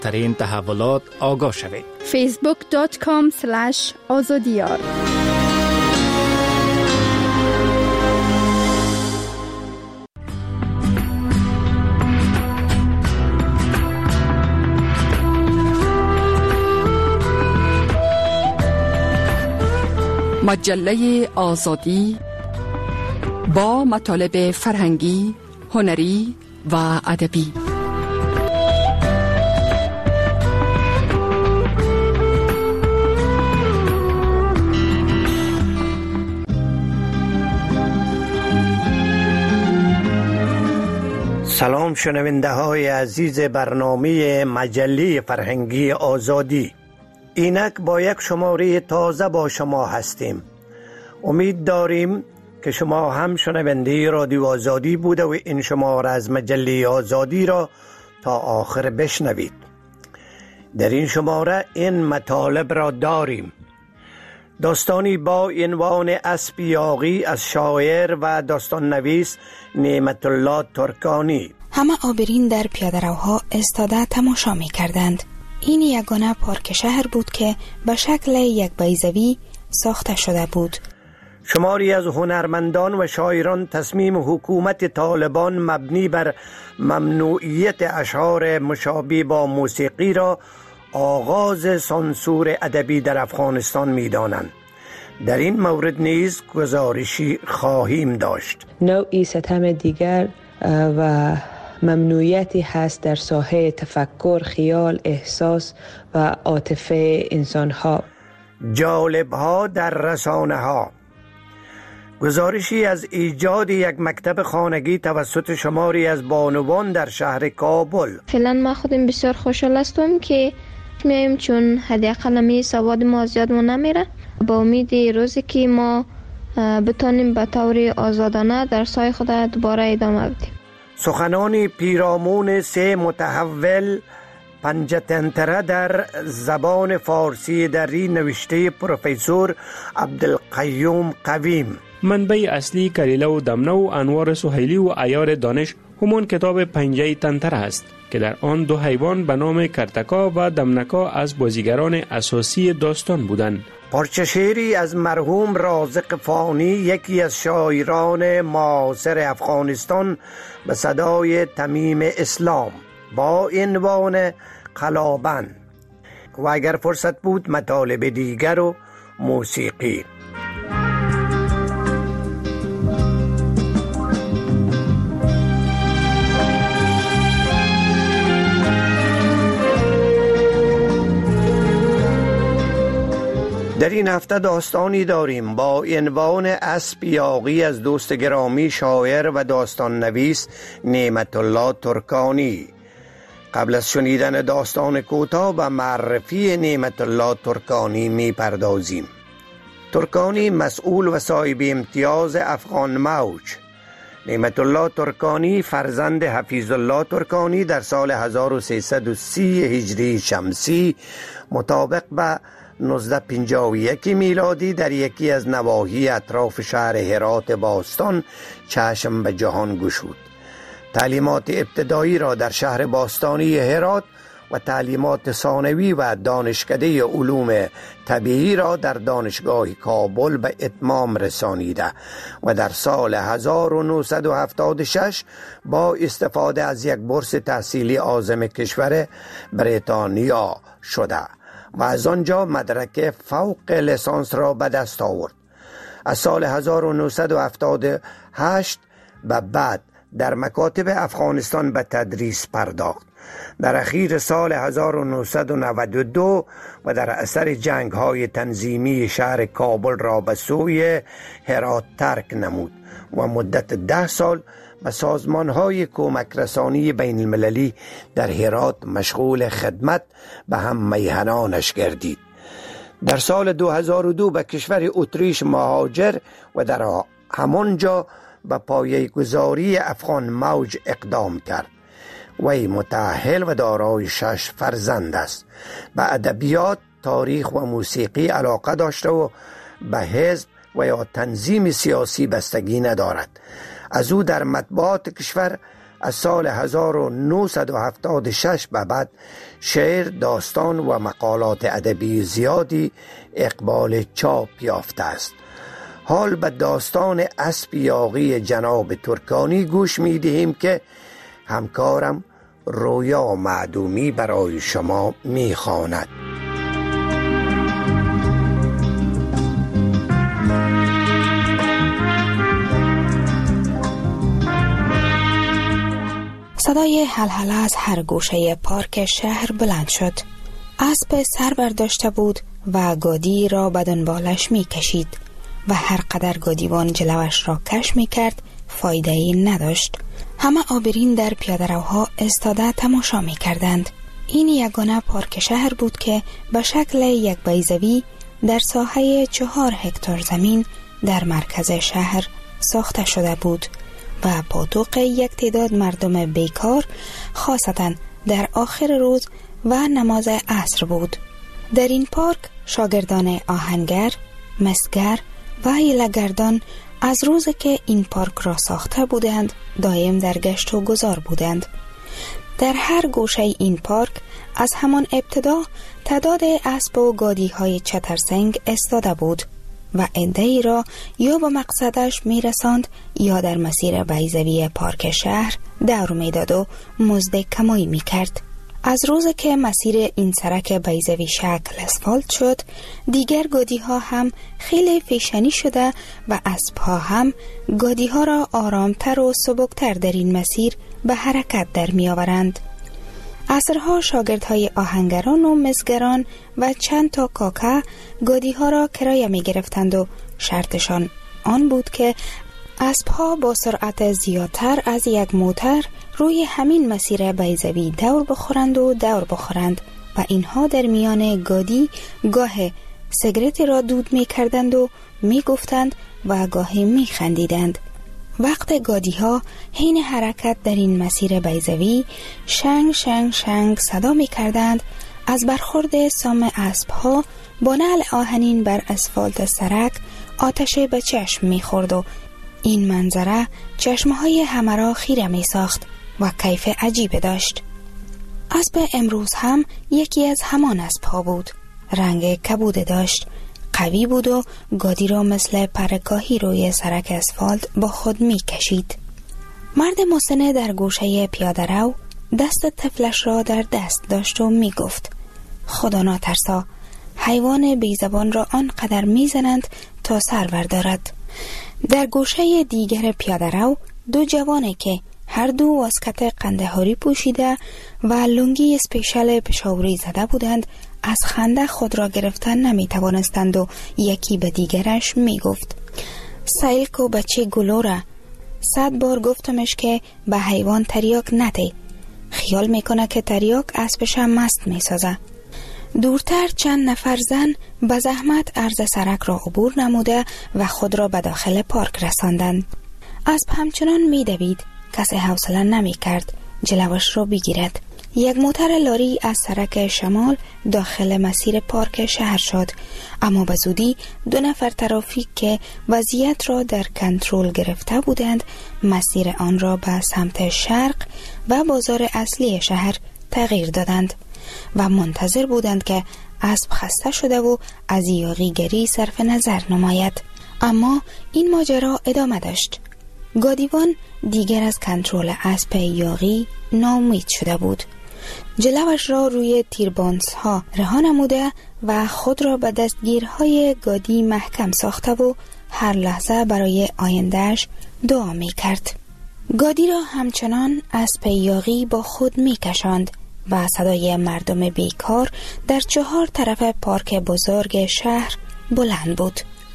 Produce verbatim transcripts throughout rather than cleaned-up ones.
ترین تحولات آگاه شوید. فیسبوک دات کام اسلش آزادیار. مجله آزادی با مطالب فرهنگی، هنری و ادبی. سلام شنونده های عزیز برنامه مجله فرهنگی آزادی. اینک با یک شماره تازه با شما هستیم. امید داریم که شما هم شنونده رادیو آزادی بوده و این شماره از مجله آزادی را تا آخر بشنوید. در این شماره این مطالب را داریم: داستانی با عنوان اسب یاغی از شاعر و داستان نویس نعمت الله ترکانی. همه عابرین در پیاده‌روها ایستاده تماشا می کردند. این یگانه پارک شهر بود که به شکل یک بیضوی ساخته شده بود. شماری از هنرمندان و شاعران تصمیم حکومت طالبان مبنی بر ممنوعیت اشعار مشابه با موسیقی را آغاز سانسور ادبی در افغانستان می دانند. در این مورد نیز گزارشی خواهیم داشت. نوعی ستم دیگر و ممنوعیتی هست در ساحه تفکر، خیال، احساس و عاطفه انسان‌ها. جالب‌ها در رسانه‌ها. گزارشی از ایجاد یک مکتب خانگی توسط شماری از بانوان در شهر کابل. فعلا ما خودم بسیار خوشحال هستم که میایم، چون حداقل می سواد ما زیاد نمیره. با امید روزی که ما بتونیم به طور آزادانه در سای خود دوباره ادامه بدیم. سخنان پیرامون سه متحول پنجتنتره در زبان فارسی دری نوشته پروفسور عبدالقیوم قویم. منبع اصلی کلیله و دمنه و انوار سهیلی و عیار دانش همون کتاب پنجه تنتره است که در آن دو حیوان به نام کرتکا و دمنکا از بازیگران اساسی داستان بودند. پارچه شعری از مرحوم رازق فانی، یکی از شاعران معاصر افغانستان، به صدای تمیم اسلام با عنوان قلابن. و اگر فرصت بود مطالب دیگر و موسیقی. در این هفته داستانی داریم با عنوان اسب یاغی از دوست گرامی شاعر و داستان نویس نعمت الله ترکانی. قبل از شنیدن داستان کوتاه و معرفی نعمت الله ترکانی می پردازیم. ترکانی مسئول و صاحب امتیاز افغان موج. نعمت الله ترکانی فرزند حفیظ الله ترکانی در سال هزار و سیصد و سی هجری شمسی مطابق به نوزده پنجاه و یک میلادی در یکی از نواحی اطراف شهر هرات باستان چشم به جهان گشود. تعلیمات ابتدایی را در شهر باستانی هرات و تعلیمات ثانوی و دانشکده علوم طبیعی را در دانشگاه کابل به اتمام رسانیده و در سال هزار و نهصد و هفتاد و شش با استفاده از یک بورس تحصیلی عازم کشور بریتانیا شده و از آنجا مدرک فوق لیسانس را به دست آورد. از سال هزار و نهصد و هفتاد و هشت به بعد در مکاتب افغانستان به تدریس پرداخت. در اخیر سال هزار و نهصد و نود و دو و در اثر جنگ های تنظیمی شهر کابل را به سوی هرات ترک نمود و مدت ده سال به سازمان های کمک رسانی بین المللی در هرات مشغول خدمت به هم میهنانش گردید. در سال دو هزار و دو به کشور اتریش مهاجر و در همانجا به پایه گذاری افغان موج اقدام کرد. وی متأهل و دارای شش فرزند است. به ادبیات، تاریخ و موسیقی علاقه داشته و به حزب و یا تنظیم سیاسی بستگی ندارد. از او در مطبوعات کشور از سال هزار و نهصد و هفتاد و شش به بعد شعر، داستان و مقالات ادبی زیادی اقبال چاپ یافته است. حال به داستان اسب یاغی جناب ترکانی گوش می دهیم که همکارم رویا معدومی برای شما می خواند. صدای هلهله از هر گوشه پارک شهر بلند شد. اسب سر برداشته بود و گادی را به دنبالش می کشید و هر قدر گادیوان جلوش را کش می کرد فایده ای نداشت. همه آبرین در پیاده‌روها استاده تماشا می کردند. این یگانه پارک شهر بود که به شکل یک بیضوی در ساحه چهار هکتار زمین در مرکز شهر ساخته شده بود و پاتوق یک تعداد مردم بیکار، خاصتا در آخر روز و نماز عصر بود. در این پارک شاگردان آهنگر، مسگر و حیله‌گردان از روز که این پارک را ساخته بودند دائم در گشت و گذار بودند. در هر گوشه این پارک از همان ابتدا تعداد اسب و گادی های چترسنگ استاده بود و عده‌ای را یا به مقصدش میرساند یا در مسیر بیضوی پارک شهر دور میداد و مزد کمایی میکرد. از روز که مسیر این سرک بیضوی شکل اسفالت شد، دیگر گادی ها هم خیلی فیشنی شده و اسب ها هم گادی ها را آرامتر و سبکتر در این مسیر به حرکت در می آورند. عصرها شاگردهای آهنگران و مسگران و چند تا کاکا گادی ها را کرایه می گرفتند و شرطشان آن بود که اسب ها با سرعت زیادتر از یک موتر روی همین مسیر بیضوی دور بخورند و دور بخورند و اینها در میان گادی گاه سیگرتی را دود می کردند و می گفتند و گاهی می خندیدند. وقت گادی ها حین حرکت در این مسیر بیضوی شنگ شنگ شنگ صدا می کردند. از برخورد سام اسب ها با نعل آهنین بر اسفالت سرک آتش به چشم می خورد و این منظره چشمهای همه را خیره می ساخت و کیف عجیب داشت. اسب امروز هم یکی از همان اسب ها بود. رنگ کبود داشت، قوی بود و گادی را مثل پرکاهی روی سرک اسفالت با خود می کشید. مرد مسن در گوشه پیاده رو دست طفلش را در دست داشت و می گفت خدا ناترسا، حیوان بیزبان را آنقدر می زنند تا سر بردارد. در گوشه دیگر پیاده رو دو جوانه که هر دو واسکت قندهاری پوشیده و لنگی اسپیشل پشاوری زده بودند از خنده خود را گرفتن نمی توانستند و یکی به دیگرش می گفت سیل کو بچه گلوره، صد بار گفتمش که به حیوان تریاک نده، خیال میکنه که تریاک اسبش هم مست می سازه. دورتر چند نفر زن به زحمت عرض سرک را عبور نموده و خود را به داخل پارک رساندند. اسب همچنان می دوید، کسی حوصله نمی کرد جلوش را بگیرد. یک موتر لاری از سرک شمال داخل مسیر پارک شهر شد، اما به زودی دو نفر ترافیک که وضعیت را در کنترل گرفته بودند مسیر آن را به سمت شرق و بازار اصلی شهر تغییر دادند و منتظر بودند که اسب خسته شده و از یاغیگری صرف نظر نماید. اما این ماجرا ادامه داشت. گادیوان دیگر از کنترل اسب یاغی ناامید شده بود. جلوش را روی تیربانس ها رها نموده و خود را به دستگیرهای گادی محکم ساخته و هر لحظه برای آیندهش دعا می کرد. گادی را همچنان اسب یاغی با خود می کشاند و صدای مردم بیکار در چهار طرف پارک بزرگ شهر بلند بود.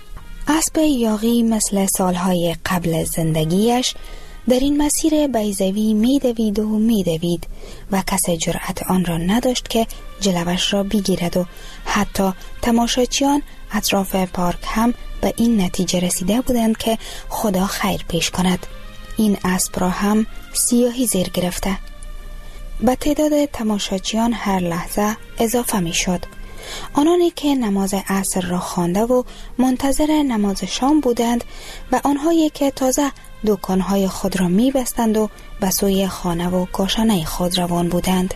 اسب یاغی مثل سالهای قبل زندگیش در این مسیر بیضوی می دوید و می دوید و کسی جرأت آن را نداشت که جلوش را بگیرد و حتی تماشاچیان اطراف پارک هم به این نتیجه رسیده بودند که خدا خیر پیش کند. این اسب را هم سیاهی زیر گرفته. به تعداد تماشاچیان هر لحظه اضافه می شد. آنانی که نماز عصر را خوانده و منتظر نماز شام بودند و آنهایی که تازه دکانهای خود را می بستند و به سوی خانه و کاشانه خود روان بودند.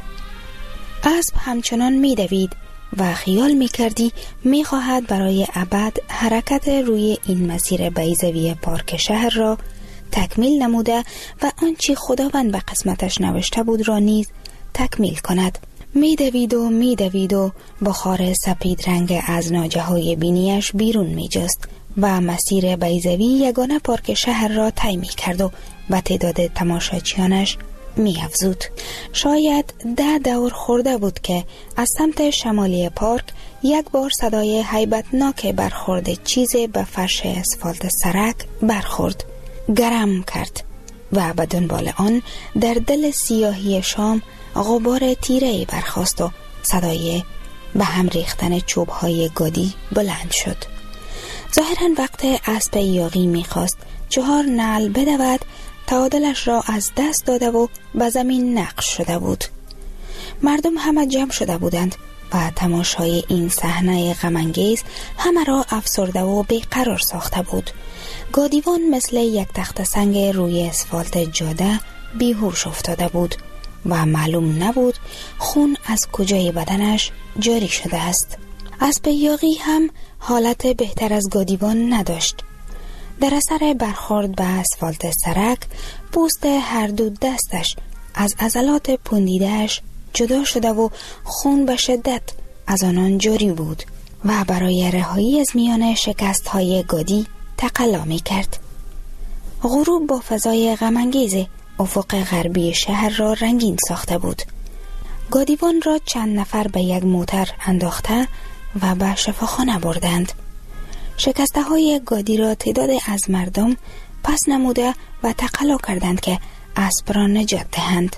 اسب همچنان می دوید و خیال می کردی می خواهد برای ابد حرکت روی این مسیر بیضوی پارک شهر را تکمیل نموده و آنچه خداوند به قسمتش نوشته بود را نیز تکمیل کند. می دوید و می دوید و بخار سپید رنگ از ناجه های بینیش بیرون می جست و مسیر بیضوی یگانه پارک شهر را طی می کرد و به تعداد تماشاچیانش می افزود. شاید ده دور خورده بود که از سمت شمالی پارک یک بار صدای هیبتناک برخورد چیزی به فرش اسفالت سرک برخورد، گرم کرد و به دنبال آن در دل سیاهی شام غبار تیره برخاست و صدای به هم ریختن چوب‌های گودی بلند شد. ظاهراً وقت اسب یاغی می‌خواست چهار نعل بدود، تعادلش را از دست داده و به زمین نقش شده بود. مردم همه جمع شده بودند و تماشای این صحنه غم‌انگیز همه را افسرده و بیقرار ساخته بود. گودیوان مثل یک تخت سنگ روی اسفالت جاده بیهوش افتاده بود و معلوم نبود خون از کجای بدنش جاری شده است. اسب یاغی هم حالت بهتر از گودیوان نداشت. در اثر برخورد به اسفالت سرک پوست هر دو دستش از عضلات پوندیده‌اش جدا شده و خون به شدت از آنان جاری بود و برای رهایی از میان شکست‌های گودی تقلا می کرد. غروب با فضای غم‌انگیز افق غربی شهر را رنگین ساخته بود. گودیوان را چند نفر به یک موتر انداخته و به شفاخانه بردند. شکسته های گودی را تعداد از مردم پس نموده و تقلا کردند که اسب را نجات دهند.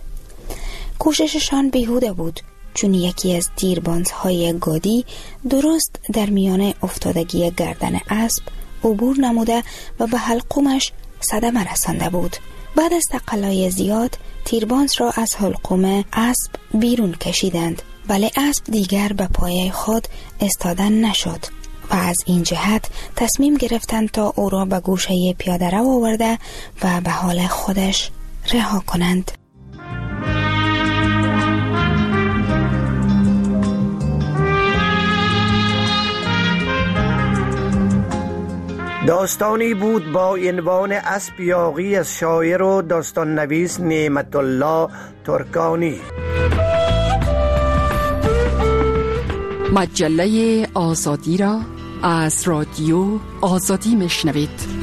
کوشششان بیهوده بود، چون یکی از تیربانزهای گودی درست در میان افتادگی گردن اسب عبور نموده و به حلقومش صدمه رسانده بود. بعد از تقلای زیاد تیربانز را از حلقوم اسب بیرون کشیدند، ولی اسب دیگر به پای خود استادن نشد و از این جهت تصمیم گرفتند تا او را به گوشه پیاده رو آورده و به حال خودش رها کنند. داستانی بود با عنوان اسب یاغی از شاعر و داستان نویس نعمت الله ترکانی. مجله آزادی را از رادیو آزادی میشنوید.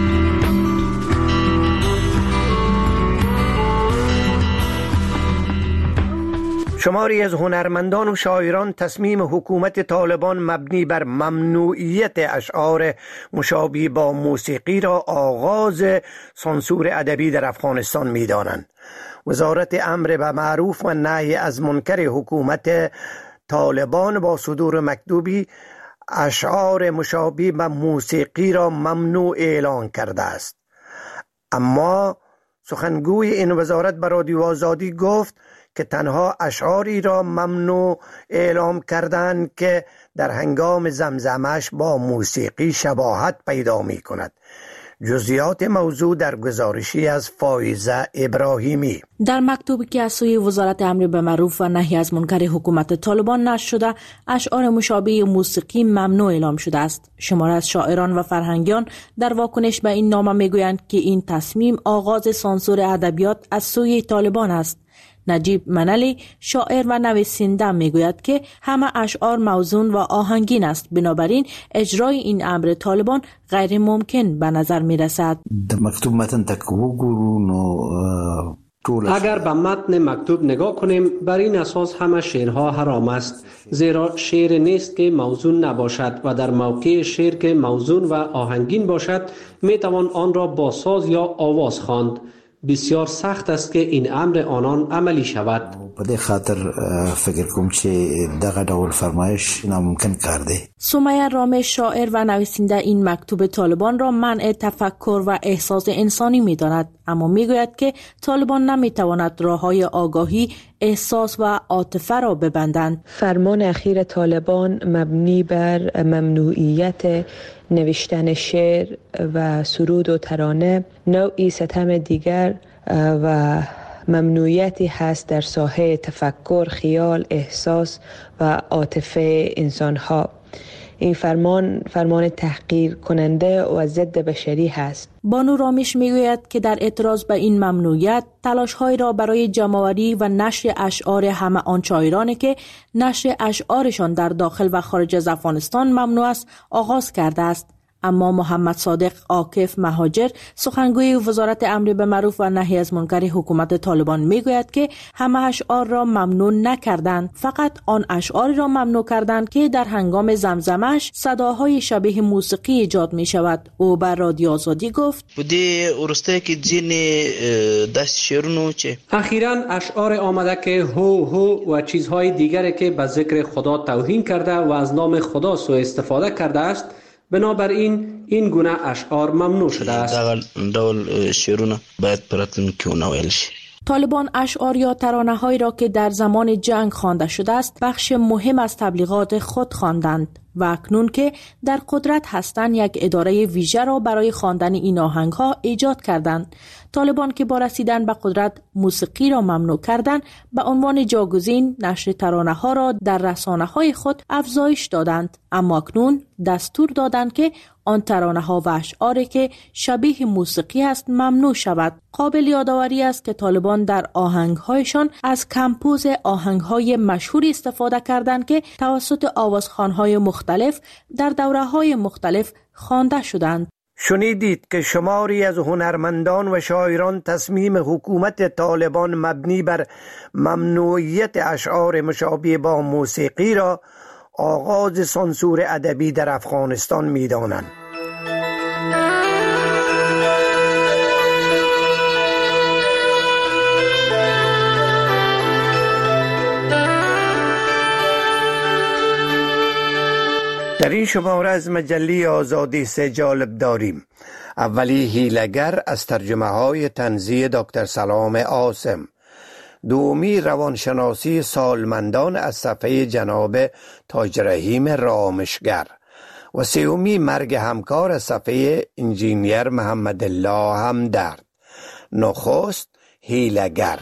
شماری از هنرمندان و شاعران تصمیم حکومت طالبان مبنی بر ممنوعیت اشعار مشابه با موسیقی را آغاز سانسور ادبی در افغانستان می دانند. وزارت امر به معروف و نهی از منکر حکومت طالبان با صدور مکتوبی اشعار مشابه به موسیقی را ممنوع اعلان کرده است. اما سخنگوی این وزارت به رادیو آزادی گفت که تنها اشعاری را ممنوع اعلام کردند که در هنگام زمزمش با موسیقی شباهت پیدا می کند. جزئیات موضوع در گزارشی از فایزه ابراهیمی. در مکتوبی که از سوی وزارت امر به معروف و نهی از منکر حکومت طالبان نشر شده، اشعار مشابه موسیقی ممنوع اعلام شده است. شمار از شاعران و فرهنگیان در واکنش به این نامه میگویند که این تصمیم آغاز سانسور ادبیات از سوی طالبان است. نجیب منلی شاعر و نویسنده میگوید که همه اشعار موزون و آهنگین است، بنابراین اجرای این امر طالبان غیر ممکن به نظر می رسد. مکتوب متن تک وګورو اگر به متن مکتوب نگاه کنیم، بر این اساس همه شعرها حرام است، زیرا شعر نیست که موزون نباشد و در موقع شعر که موزون و آهنگین باشد می توان آن را با ساز یا آواز خواند. بسیار سخت است که این امر آنان عملی شود. په دې خاطر فکر کوم چې دغه ډول فرمایش ناممکن کار دی. سمیه رامش شاعر و نویسنده این مکتوب طالبان را منع تفکر و احساس انسانی می‌داند، اما می‌گوید که طالبان نمی‌تواند راه‌های آگاهی، احساس و عاطفه را ببندند. فرمان اخیر طالبان مبنی بر ممنوعیت نوشتن شعر و سرود و ترانه نوعی ستم دیگر و ممنوعیتی هست در ساحه تفکر، خیال، احساس و عاطفه انسان‌ها. این فرمان فرمان تحقیر کننده و ضد بشری هست. بانو رامیش میگوید که در اعتراض به این ممنوعیت تلاش‌های را برای جمع‌آوری و نشر اشعار همه آن شاعرانی که نشر اشعارشان در داخل و خارج از افغانستان ممنوع است آغاز کرده است. اما محمد صادق عاکف مهاجر، سخنگوی وزارت امر بالمعروف و نهی از منکر حکومت طالبان میگوید که همه اشعار را ممنوع نکردند، فقط آن اشعار را ممنوع کردند که در هنگام زمزمش صداهای شبیه موسیقی ایجاد می شود. او بر رادیو آزادی گفت بودی ورسته که جین دست شیرونو چه اخیراً اشعار آمده که هو هو و چیزهای دیگری که به ذکر خدا توهین کرده و از نام خدا سوء استفاده کرده است، بنابراین این گونه اشعار ممنوع شده است. دغل دول شیرونه باید پراتون کیونه ویل شي. طالبان اشعار یا ترانه‌هایی را که در زمان جنگ خوانده شده است بخش مهم از تبلیغات خود خواندند و اکنون که در قدرت هستند یک اداره ویژه را برای خواندن این آهنگ‌ها ایجاد کردند. طالبان که با رسیدن به قدرت موسیقی را ممنوع کردند، به عنوان جاگزین نشر ترانه‌ها را در رسانه‌های خود افزایش دادند، اما اکنون دستور دادند که آن ترانه‌ها و اشعاری که شبیه موسیقی است ممنوع شود. قابل یادآوری است که طالبان در آهنگ‌هایشان از کمپوز آهنگ‌های مشهوری استفاده کردند که توسط آوازخوان‌های مختلف در دوره‌های مختلف خوانده شدند. شنیدید که شماری از هنرمندان و شاعران تصمیم حکومت طالبان مبنی بر ممنوعیت اشعار مشابه با موسیقی را آغاز سانسور ادبی در افغانستان می‌دانند. در این شماره از مجله آزادی سه جالب داریم. اولی هیلگر از ترجمه های طنزی دکتر سلام عاصم، دومی روانشناسی سالمندان از صفحه جناب تاج رحیم رامشگر و سومی مرگ همکار از صفحه انجینیر محمد الله همدرد. نخست هیلگر.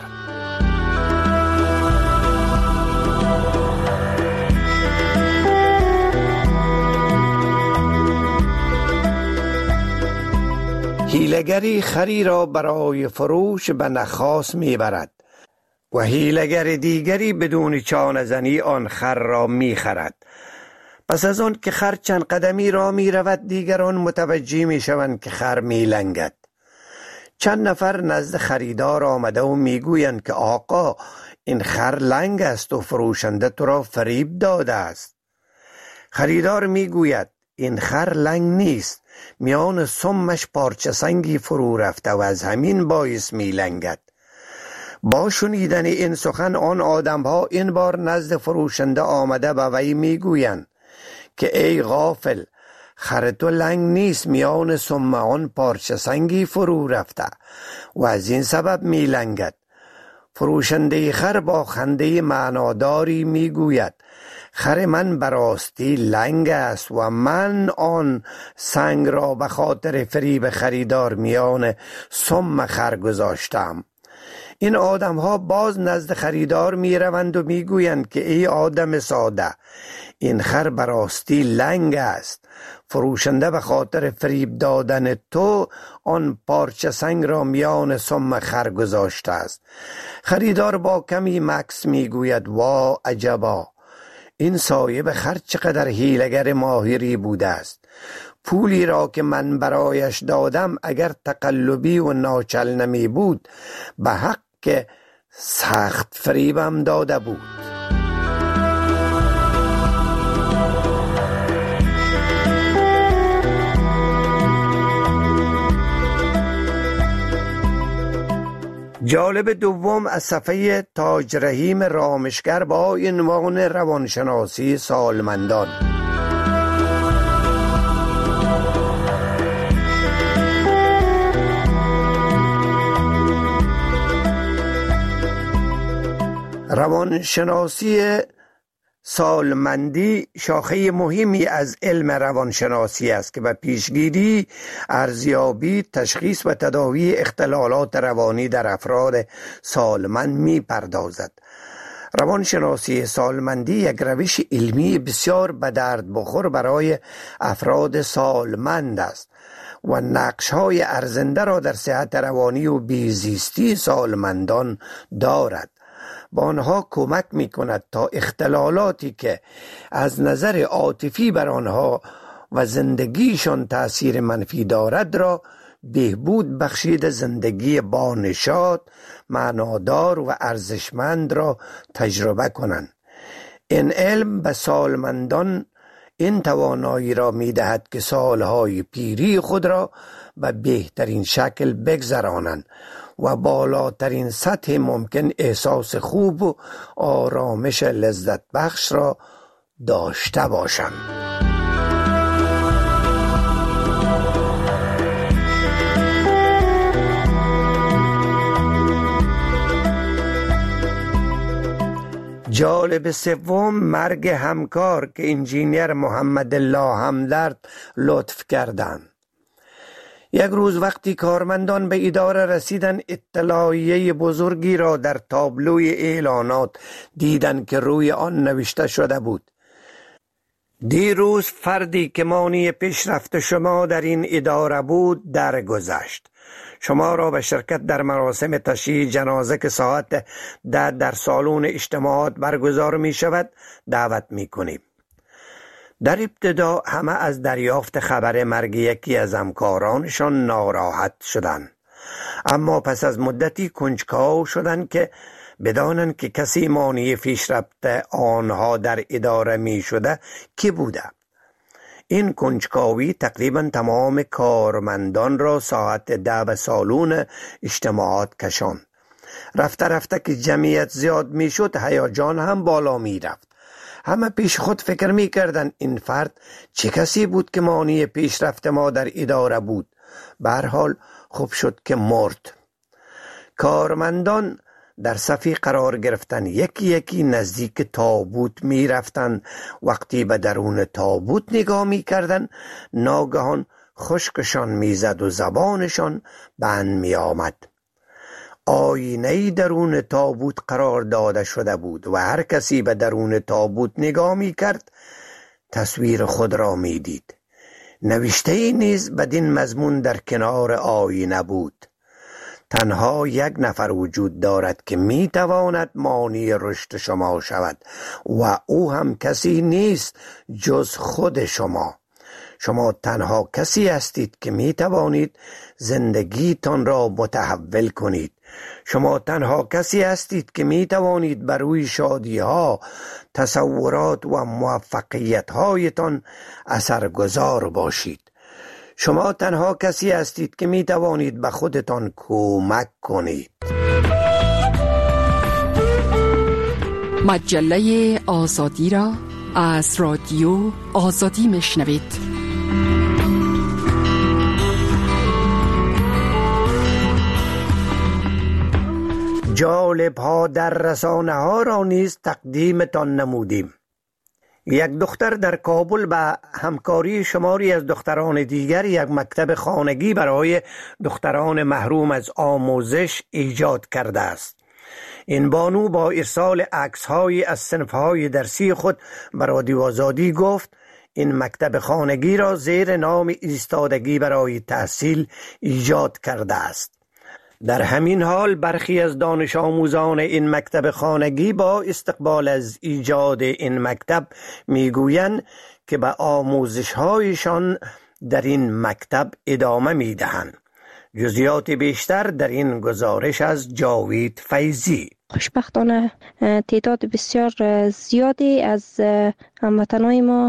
هیلگری خری را برای فروش به نخاس میبرد و هیلگر دیگری بدون چانه زنی آن خر را میخرد. پس از آن که خر چند قدمی را میرود، دیگران متوجه میشوند که خر میلنگد. چند نفر نزد خریدار آمده و میگویند که آقا این خر لنگ است و فروشنده تو را فریب داده است. خریدار میگوید این خر لنگ نیست، میان سمش پارچه سنگی فرو رفته و از همین باعث می لنگد. با شنیدن این سخن آن آدم ها این بار نزد فروشنده آمده و وی می گویند که ای غافل، خر تو لنگ نیست، میان سم آن پارچه سنگی فرو رفته و از این سبب می لنگد. فروشنده خر با خنده معناداری می گوید خر من براستی لنگ است و من آن سنگ را به خاطر فریب خریدار میان سم خر گذاشتم. این آدم ها باز نزد خریدار می روند و می گویند که ای آدم ساده، این خر براستی لنگ است، فروشنده به خاطر فریب دادن تو آن پارچه سنگ را میان سم خر گذاشته است. خریدار با کمی مکث می گوید وا عجبا، این صاحب خر چقدر حیله‌گر ماهری بوده است. پولی را که من برایش دادم اگر تقلبی و ناچل نمی بود، به حق که سخت فریبم داده بود. جالب دوم از صفحه تاج رحیم رامشگر با عنوان روانشناسی سالمندان. روانشناسی سالمندی شاخه مهمی از علم روانشناسی است که به پیشگیری، ارزیابی، تشخیص و تداوی اختلالات روانی در افراد سالمند می پردازد. روانشناسی سالمندی یک روش علمی بسیار به درد بخور برای افراد سالمند است و نقش‌های ارزنده را در صحت روانی و بیزیستی سالمندان دارد. با آنها کمک می کند تا اختلالاتی که از نظر عاطفی بر آنها و زندگیشان تأثیر منفی دارد را بهبود بخشید، زندگی با نشاط، معنادار و ارزشمند را تجربه کنند. این علم به سالمندان این توانایی را می دهد که سالهای پیری خود را به بهترین شکل بگذرانند و بالاترین سطح ممکن احساس خوب و آرامش لذت بخش را داشته باشند. جالب سوم، مرگ همکار که انجینیر محمد الله همدرد لطف کردند. یک روز وقتی کارمندان به اداره رسیدن، اطلاعیه بزرگی را در تابلوی اعلانات دیدند که روی آن نوشته شده بود: دیروز فردی که مانی پیشرفت شما در این اداره بود درگذشت. شما را به شرکت در مراسم تشییع جنازه که ساعت ده در سالن اجتماعات برگزار می شود دعوت می کنیم. در ابتدا همه از دریافت خبر مرگ یکی از همکارانشان ناراحت شدند، اما پس از مدتی کنجکاو شدند که بدانند که کسی مانع پیشرفت آنها در اداره می شده کی بوده. این کنجکاوی تقریبا تمام کارمندان را ساعت ده به سالن اجتماعات کشاند. رفته رفته که جمعیت زیاد می شد، هیجان هم بالا می رفت. همه پیش خود فکر می کردن این فرد چه کسی بود که مانع پیشرفت ما در اداره بود. به هر حال خوب شد که مرد. کارمندان در صفی قرار گرفتن، یکی یکی نزدیک تابوت می رفتن. وقتی به درون تابوت نگاه می کردن، ناگهان خشکشان می زد و زبانشان بند می آمد. آینه‌ای درون تابوت قرار داده شده بود و هر کسی به درون تابوت نگاه می کرد تصویر خود را می دید. نوشته نیز بدین مضمون در کنار آینه بود: تنها یک نفر وجود دارد که می تواند مانع رشد شما شود و او هم کسی نیست جز خود شما. شما تنها کسی هستید که می توانید زندگیتان را متحول کنید. شما تنها کسی هستید که می توانید بر روی شادی ها، تصورات و موفقیت هایتان اثرگذار باشید. شما تنها کسی هستید که می توانید به خودتان کمک کنید. مجله آزادی را از رادیو آزادی میشنوید. جالب ها در رسانه ها را نیز تقدیمتان نمودیم. یک دختر در کابل به همکاری شماری از دختران دیگر یک مکتب خانگی برای دختران محروم از آموزش ایجاد کرده است. این بانو با ارسال عکس‌های از صنف‌های درسی خود به رادیو آزادی گفت این مکتب خانگی را زیر نام ایستادگی برای تحصیل ایجاد کرده است. در همین حال برخی از دانش آموزان این مکتب خانگی با استقبال از ایجاد این مکتب میگویند که به آموزش‌هایشان در این مکتب ادامه میدهند. جزئیات بیشتر در این گزارش از جاوید فیضی. خوشبختانه تعداد بسیار زیادی از هموطنان ما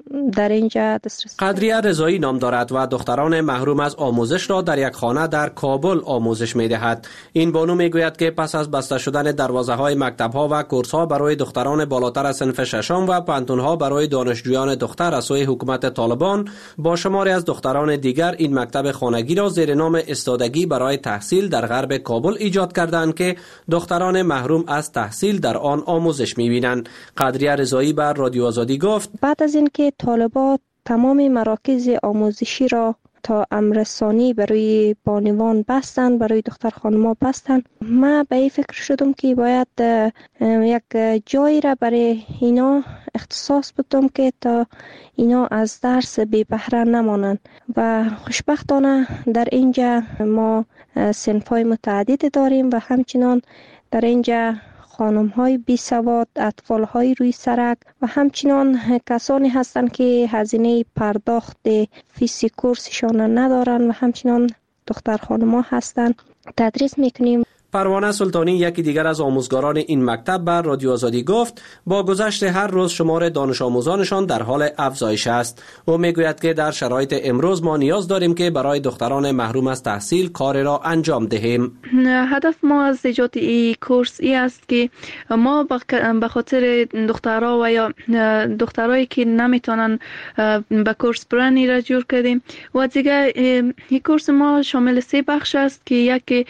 در اینجا دسترسی. قدریه رضایی نام دارد و دختران محروم از آموزش را در یک خانه در کابل آموزش می دهد. این بانو می گوید که پس از بسته شدن دروازه های مکتب ها و کورس ها برای دختران بالاتر از صنف ششم و پانتون ها برای دانشجویان دختر از سوی حکومت طالبان، با شماری از دختران دیگر این مکتب خانگی را زیر نام استادگی برای تحصیل در غرب کابل ایجاد کردند که دختران محروم از تحصیل در آن آموزش می بینند. قدریه رضایی بر رادیو آزادی گفت بعد از اینکه طالبان تمام مراکز آموزشی را تا امرسانی برای بانوان بستن، برای دختر خانما بستن، ما به این فکر شدم که باید یک جایی را برای اینا اختصاص بدم که تا اینا از درس بی بهره نمانند و خوشبختانه در اینجا ما صنف‌های متعدد داریم و همچنان در اینجا خانم های بی سواد، اطفال های روی سرک و همچنان کسانی هستند که هزینه پرداخت فیس کورسشان ندارند و همچنان دختر خانم ها هستند. تدریس میکنیم. پروانه سلطانی یکی دیگر از آموزگاران این مکتب بر رادیو آزادی گفت با گذشت هر روز شمار دانش آموزانشان در حال افزایش است. او میگوید که در شرایط امروز ما نیاز داریم که برای دختران محروم از تحصیل کار را انجام دهیم. هدف ما از ایجاد این کورس ای است که ما به خاطر دخترها و یا دخترایی که نمیتونن به کورس برانی را جور کردیم و دیگه این کورس ما شامل سه بخش است که یکی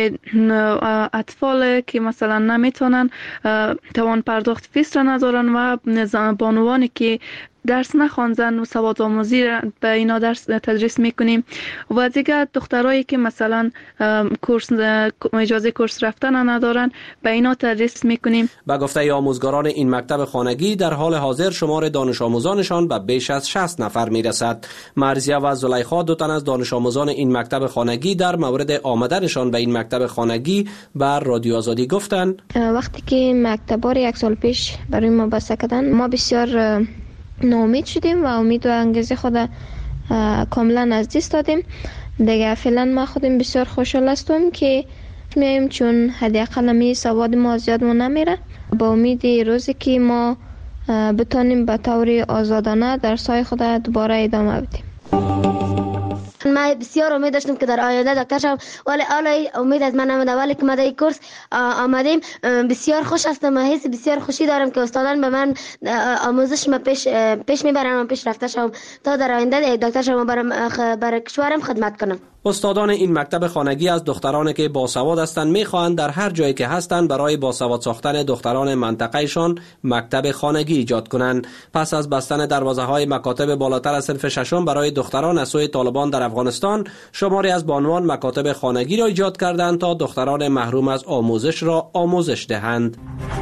اطفال که مثلا نمیتونن توان پرداخت فیس را ندارن و بانوانی که درس نخواندن و سواد آموزی را به اینا درس تدریس میکنیم و دیگه دخترایی که مثلا کورس اجازه کورس رفتن ندارن به اینا تدریس میکنیم. با گفته آموزگاران این مکتب خانگی در حال حاضر شمار دانش آموزانشان به بیش از شصت نفر میرسد. مرزیه و زلیخا دو تن از دانش آموزان این مکتب خانگی در مورد آمدنشان به این مکتب خانگی بر رادیو آزادی گفتند وقتی که مکتب‌ها یک سال پیش برای ما بسته کردن ما بسیار ناامید شدیم و امید و انگیزه خود کاملا از دست دادیم. دیگه فعلا ما خودم بسیار خوشحال هستم که میایم چون حداقل می سواد ما زیاد ما نمیره. با امید روزی که ما بتونیم به طور آزادانه درسای خود دوباره ادامه بدیم. ما بسیار امید داشتم که در آینده دکتر شوم ولی حالا امید از من نموده ولی که ما در این کورس آمدیم بسیار خوش هستم و حس بسیار خوشی دارم که استادان به من آموزش ما پیش پیش میبرن و پیش رفته شوم تا در آینده دکتر شوم برای بر کشورم خدمت کنم. استادان این مکتب خانگی از دخترانی که باسواد هستند میخواهند در هر جایی که هستند برای باسواد ساختن دختران منطقهشان مکتب خانگی ایجاد کنند. پس از بستن دروازه های مکاتب بالاتر از صنف ششم برای دختران از سوی طالبان در افغانستان، شماری از بانوان مکاتب خانگی را ایجاد کردند تا دختران محروم از آموزش را آموزش دهند.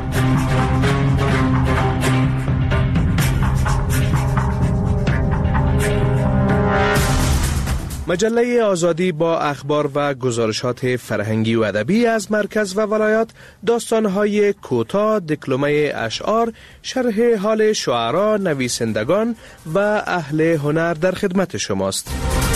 مجله آزادی با اخبار و گزارشات فرهنگی و ادبی از مرکز و ولایات، داستان‌های کوتاه، دکلمه اشعار، شرح حال شعرا، نویسندگان و اهل هنر در خدمت شماست.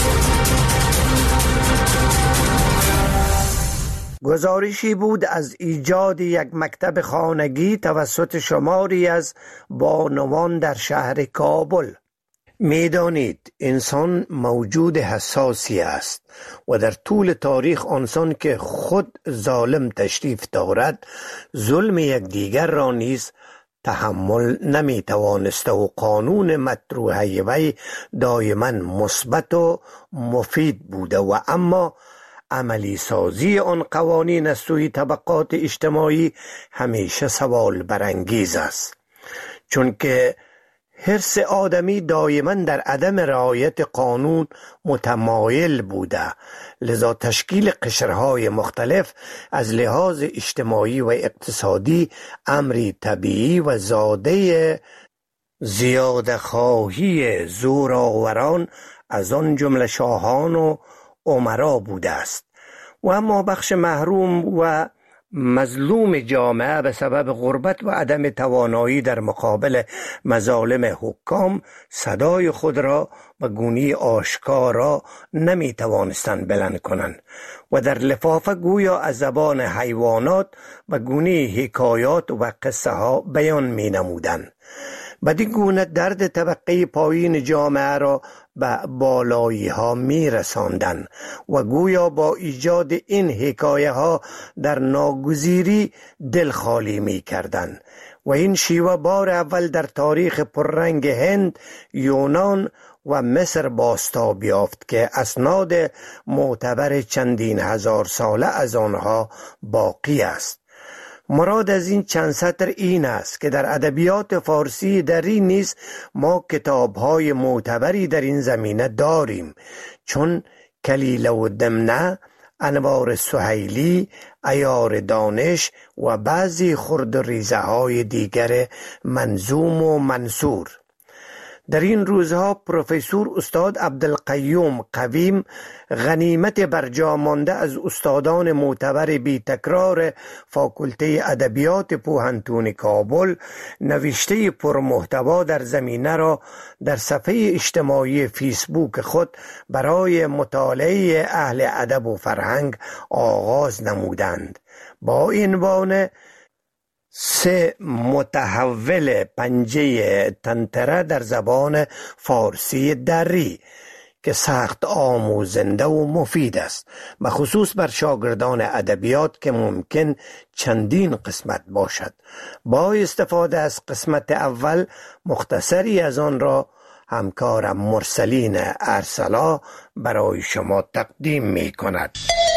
گزارشی بود از ایجاد یک مکتب خانگی توسط شماری از بانوان در شهر کابل. میدانید انسان موجود حساسی است و در طول تاریخ آنسان که خود ظالم تشریف دارد ظلم یک دیگر را نیز تحمل نمی توانست و قانون مطروحه وی دائما مثبت و مفید بوده و اما عملی سازی آن قوانین از سوی طبقات اجتماعی همیشه سوال برانگیز است، چون که حرص آدمی دائما در عدم رعایت قانون متمایل بوده، لذا تشکیل قشرهای مختلف از لحاظ اجتماعی و اقتصادی امری طبیعی و زاده زیاده خواهی زورآوران از آن جمله شاهان و امرا بوده است. و اما بخش محروم و مظلوم جامعه به سبب غربت و عدم توانایی در مقابل مظالم حکام صدای خود را به گونه آشکارا نمی توانستند بلند کنند و در لفافه گویا از زبان حیوانات و گونه حکایات و قصه ها بیان می نمودند. بدین گونه درد طبقه پایین جامعه را به بالایی ها می رساندن و گویا با ایجاد این حکایه ها در ناگزیری دل خالی می کردن و این شیوه بار اول در تاریخ پررنگ هند، یونان و مصر بازتاب یافت که اسناد معتبر چندین هزار ساله از آنها باقی است. مراد از این چند سطر این است که در ادبیات فارسی در این نیز ما کتاب‌های معتبری در این زمینه داریم، چون کلیله و دمنه، انوار سهیلی، عیار دانش و بعضی خرد و ریزه های دیگر منظوم و منصور. در این روزها پروفسور استاد عبدالقیوم قویم، غنیمت برجا مانده از استادان معتبر بی تکرار فاکولته ادبیات پوهنتون کابل، نوشته پرمحتوا در زمینه را در صفحه اجتماعی فیسبوک خود برای مطالعه اهل ادب و فرهنگ آغاز نمودند با عنوان سه متحول پنجه تنتره در زبان فارسی دری که سخت آموزنده و مفید است، بخصوص بر شاگردان ادبیات که ممکن چندین قسمت باشد. با استفاده از قسمت اول مختصری از آن را همکارم مرسلین ارسلا برای شما تقدیم می کند.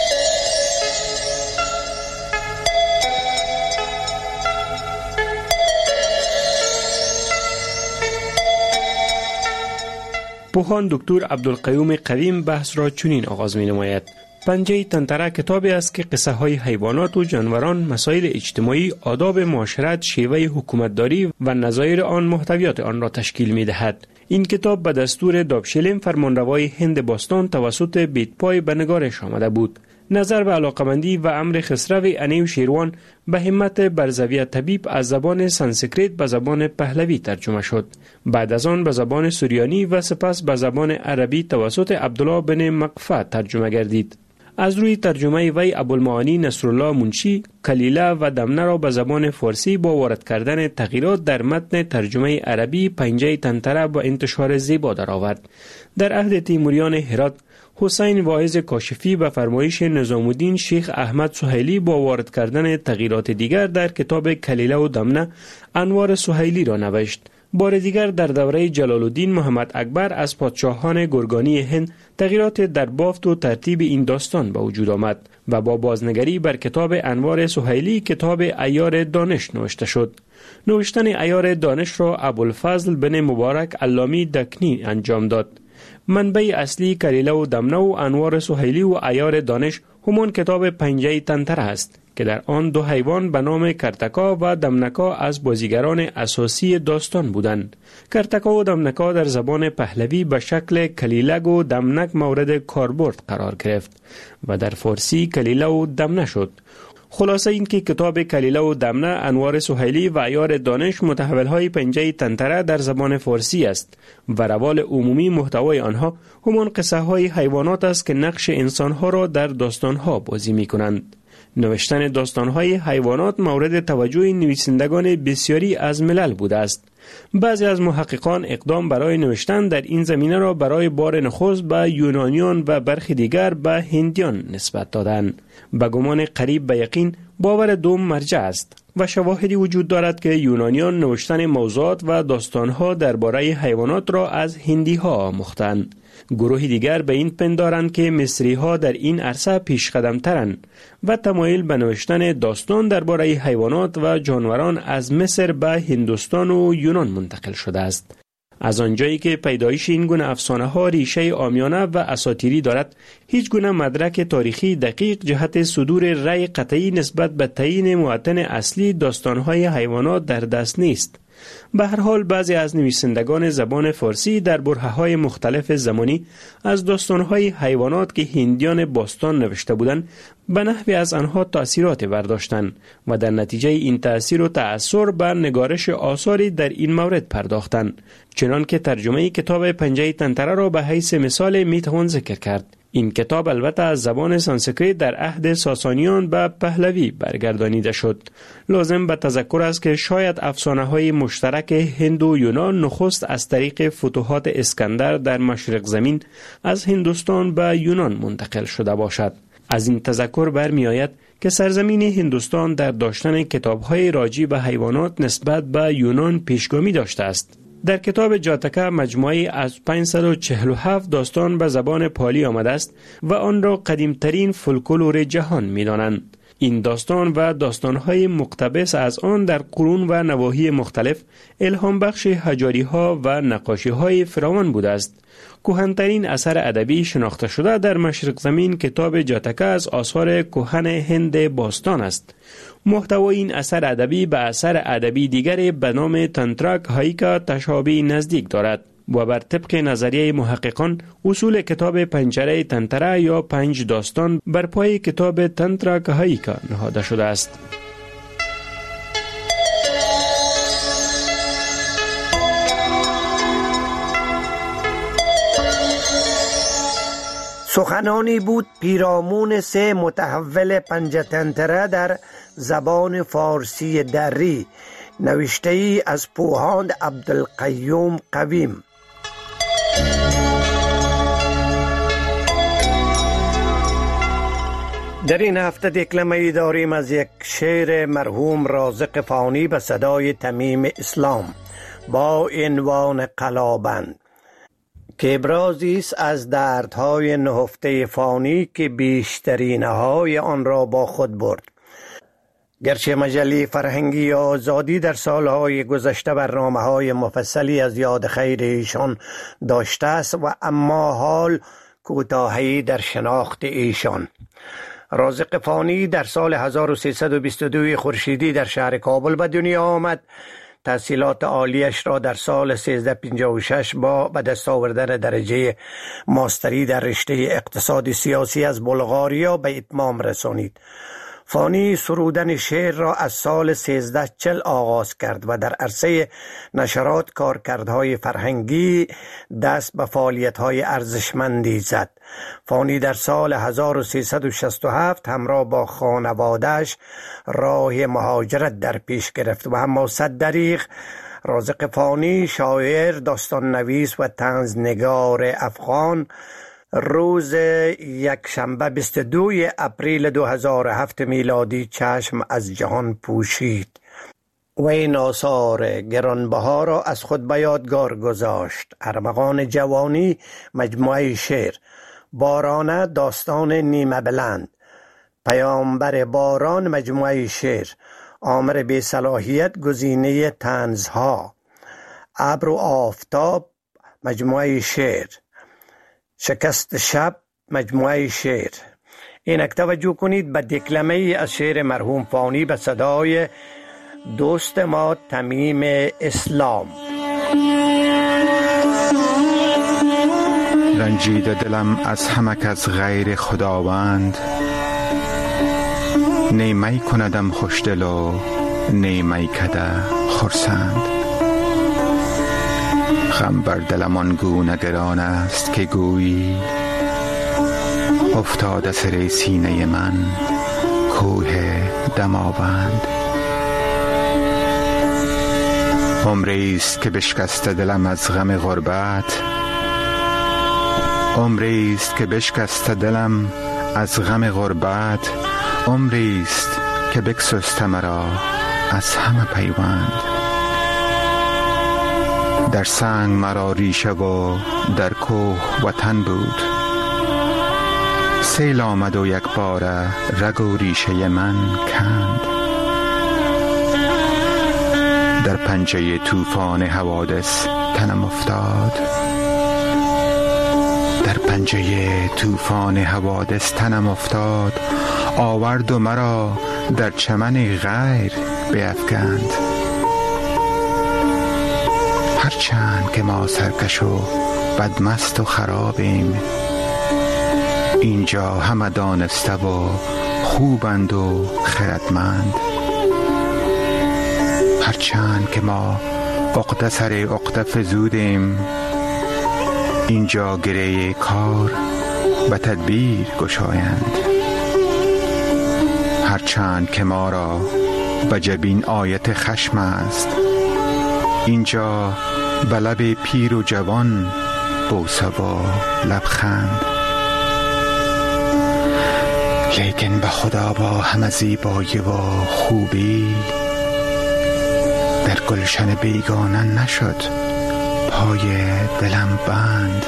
پوهان دکتر عبدالقیوم قویم بحث را چنین آغاز می نماید: پنجه تنتره کتابی است که قصه های حیوانات و جانوران، مسائل اجتماعی، آداب معاشرت، شیوه حکومتداری و نظایر آن محتویات آن را تشکیل می دهد. این کتاب به دستور دابشلیم فرمانروای هند باستان توسط بیتپای به نگارش آمده بود. نظر به علاقمندی و امر خسرو انیو شیروان به همت برزوی طبیب از زبان سانسکریت به زبان پهلوی ترجمه شد. بعد از آن به زبان سوریانی و سپس به زبان عربی توسط عبدالله بن مقفع ترجمه گردید. از روی ترجمه وی ابوالمعانی نصرالله منشی کلیله و دمنه را به زبان فارسی با وارد کردن تغییرات در متن ترجمه عربی پنجه تنتره با انتشار زیبا درآورد. در عهد تیموریان هرات، حسین واعظ کاشفی به فرمایش نظام الدین شیخ احمد سهیلی با وارد کردن تغییرات دیگر در کتاب کلیله و دمنه انوار سهیلی را نوشت. بار دیگر در دوره جلال الدین محمد اکبر از پادشاهان گرگانی هند تغییرات در بافت و ترتیب این داستان به وجود آمد و با بازنگری بر کتاب انوار سهیلی کتاب عیار دانش نوشته شد. نوشتن عیار دانش را ابوالفضل بن مبارک علامی دکنی انجام داد. منبع اصلی کلیله و دمنه و انوار سهیلی و عیار دانش همان کتاب پنجه تنتره است که در آن دو حیوان به نام کرتکا و دمنکا از بازیگران اساسی داستان بودند. کرتکا و دمنکا در زبان پهلوی به شکل کلیلگ و دمنک مورد کاربرد قرار گرفت و در فارسی کلیله و دمنه شد. خلاصه این که کتاب کلیله و دمنه انوار سهیلی و عیار دانش متحول‌های پنجه تنتره در زبان فارسی است و روال عمومی محتوای آنها همان قصه های حیوانات است که نقش انسانها را در داستانها بازی می کنند. نوشتن داستانهای حیوانات مورد توجه نویسندگان بسیاری از ملل بوده است. بعضی از محققان اقدام برای نوشتن در این زمینه را برای بار نخست به یونانیان و برخی دیگر به هندیان نسبت دادند. به گمان قریب به یقین باور دوم مرجع است و شواهدی وجود دارد که یونانیان نوشتن موضوعات و داستانها درباره حیوانات را از هندی‌ها آموختند. گروه دیگر به این پندارند که مصری‌ها در این عرصه پیشقدم‌ترند و تمایل به نوشتن داستان درباره حیوانات و جانوران از مصر به هندوستان و یونان منتقل شده است. از آنجایی که پیدایش این گونه افسانه‌ها ریشه عامیانه و اساطیری دارد، هیچ گونه مدرک تاریخی دقیق جهت صدور رأی قطعی نسبت به تعیین معتن اصلی داستان‌های حیوانات در دست نیست. به هر حال بعضی از نویسندگان زبان فارسی در برهه‌های مختلف زمانی از داستان‌های حیوانات که هندیان باستان نوشته بودند به نحوی از آنها تأثیرات برداشتند و در نتیجه این تأثیر و تأثیر بر نگارش آثاری در این مورد پرداختند. چنان که ترجمه کتاب پنجه تنتره را به حیث مثال میتوان ذکر کرد. این کتاب البته از زبان سانسکریت در عهد ساسانیان به پهلوی برگردانیده شد. لازم به تذکر است که شاید افسانه های مشترک هند و یونان نخست از طریق فتوحات اسکندر در مشرق زمین از هندوستان به یونان منتقل شده باشد. از این تذکر برمی آید که سرزمین هندوستان در داشتن کتاب‌های راجع به حیوانات نسبت به یونان پیشگامی داشته است. در کتاب جاتکا مجموعی از پانصد و چهل و هفت داستان به زبان پالی آمده است و آن را قدیمترین فولکلور جهان می دانند. این داستان و داستان‌های مقتبس از آن در قرون و نواحی مختلف الهام بخش حجاری‌ها و نقاشی‌های فراوان بوده است. کهن‌ترین اثر ادبی شناخته شده در مشرق زمین کتاب جاتکا از آثار کهن هند باستان است. محتوای این اثر ادبی به اثر ادبی دیگری به نام تنتراک هایکا تشابه نزدیک دارد و بر طبق نظریه محققان اصول کتاب پنجره تنتره یا پنج داستان بر پای کتاب تنتراک هایکا نهاده شده است. سخنانی بود پیرامون سه متحول پنجتنتره در زبان فارسی دری، نوشته ای از پوهاند عبدالقیوم قویم. در این هفته دکلمه ای داریم از یک شعر مرحوم رازق فانی به صدای تمیم اسلام با عنوان قلابند که ابرازی است از دردهای نهفته فانی که بیشترینهای آن را با خود برد. گرچه مجله فرهنگی آزادی در سالهای گذشته برنامه‌های مفصلی از یاد خیر ایشان داشته است و اما حال کوتاهی در شناخت ایشان. رازق فانی در سال هزار و سیصد و بیست و دو خورشیدی در شهر کابل به دنیا آمد. تحصیلات عالیش را در سال سیزده پنجاه و شش با به دست آوردن درجه ماستری در رشته اقتصاد سیاسی از بلغاریا به اتمام رسانید. فانی سرودن شعر را از سال سیزده چل آغاز کرد و در عرصه نشرات کارکردهای فرهنگی دست به فعالیت‌های ارزشمندی زد. فانی در سال هزار و سیصد و شصت و هفت همراه با خانواده‌اش راه مهاجرت در پیش گرفت و اما صد دریغ رازق فانی شاعر، داستان نویس و طنزنگار افغان روز یک شنبه بیست و دو اپریل دو هزار و هفت میلادی چشم از جهان پوشید و این آثار گرانبها را از خود به یادگار گذاشت. ارمغان جوانی مجموعه شعر، بارانه داستان نیمه بلند، پیامبر باران مجموعه شعر، آمر بی صلاحیت گزینه طنزها، ابر و آفتاب مجموعه شعر، شکست شب مجموعه شعر. اینک توجه کنید به دکلمه ای از شعر مرحوم فانی به صدای دوست ما تمیم اسلام. رنجیده دلم از همک از غیر خداوند، نیمی کندم خوشدل و نیمی کده خرسند. غم بر دلم آنگونه گران است که گویی، افتاده سر سینه من کوه دماوند. عمری است که بشکسته دلم از غم غربت، عمری است که بشکسته دلم از غم غربت، عمری است که بگسسته مرا از همه پیوند. در سنگ مرا ریشه و در کوه وطن بود، سیل آمد و یک باره رگ و ریشه من کند. در پنجه طوفان حوادث تنم افتاد، در پنجه طوفان حوادث تنم افتاد. آورد و مرا در چمن غیر بیفکند. هرچند که ما سرکش و بدمست و خرابیم، اینجا همه دانسته و خوبند و خردمند. هرچند که ما عقده سر عقده فزودیم، اینجا گره کار به تدبیر گشایند. هرچند که ما را به جبین آیت خشم است، اینجا به لب پیر و جوان بوسه و لبخند. لیکن به خدا با همه زیبایی و خوبی در گلشن بیگانه نشد پای دلم بند.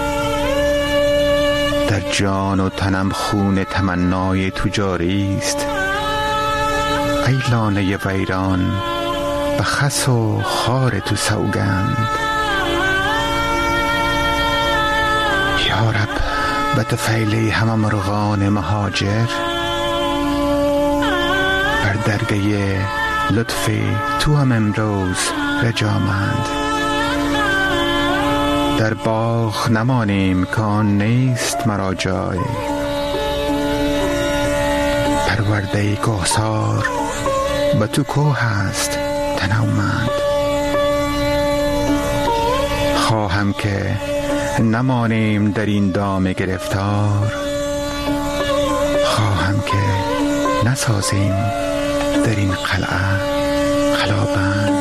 در جان و تنم خون تمنای تو جاری است، ای لانه ویران به خس و خار تو سوگند. یا رب به طفیل همه مرغان مهاجر، بر درگه لطف تو هم امروز رجامند. در باغ نمانیم کان نیست مرا جای، پرورده کوثر به تو کوه است تنومند. خواهم که نمانیم در این دام گرفتار، خواهم که نسازیم در این قلعه خلابند.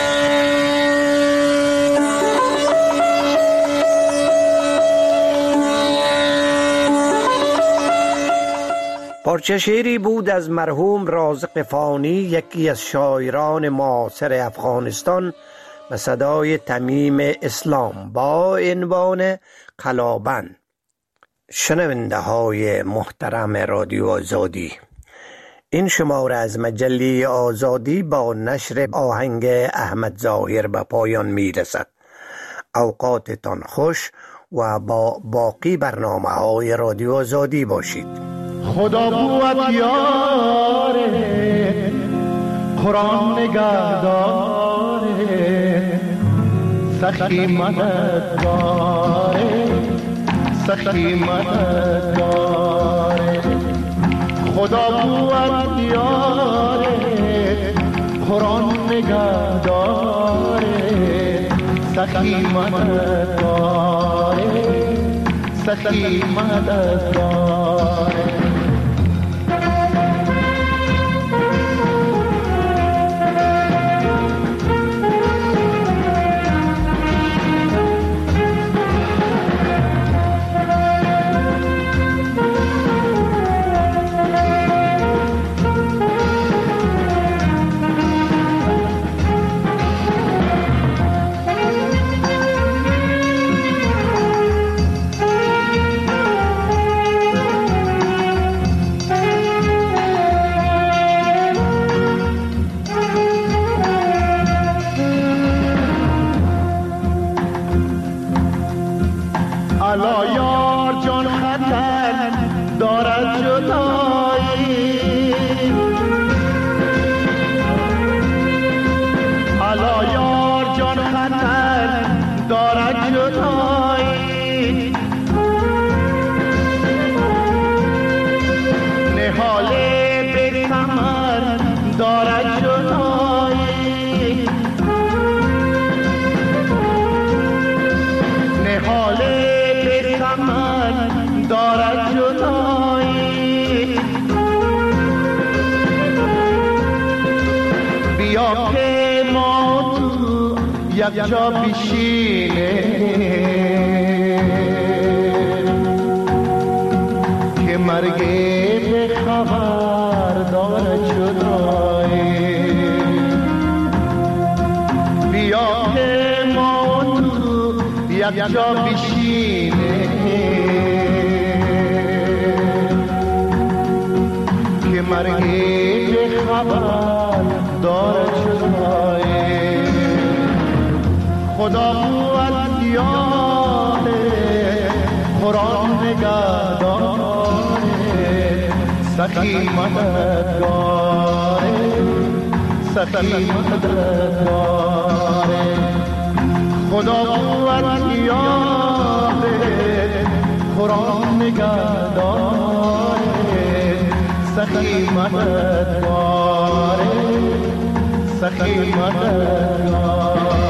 پارچه شعری بود از مرحوم رازق فانی، یکی از شاعران معاصر افغانستان، به صدای تمیم اسلام با عنوان قلابند. شنونده های محترم رادیو آزادی، این شماره از مجله آزادی با نشر آهنگ احمد ظاهر به پایان می رسد. اوقاتتان خوش و با باقی برنامه های رادیو آزادی باشید. خدا بود یاره، قرآن نگهداره، سخی مددگاره، سخی مددگاره. خدا بود یاره، قرآن نگهداره، سخی مددگاره، سخی مددگاره. الا یار جان خطر دارد جدایی، الا یار جان خطر دارد جدایی. نهال به ثمر دارد جدایی، نهال دارد جدایی. بیا که ما تو یک جا بشینه، که مرگ به خبر دارد جدایی. بیا که ما تو یک جا بشینه، مرگی به خبر دارد جدایی. خدا بود یاره، قرآن نگهداره، سخی مددگاره، سخی مددگاره. خدا بود یاره، قرآن نگهداره، سخی مددگاره، سخی مددگاره.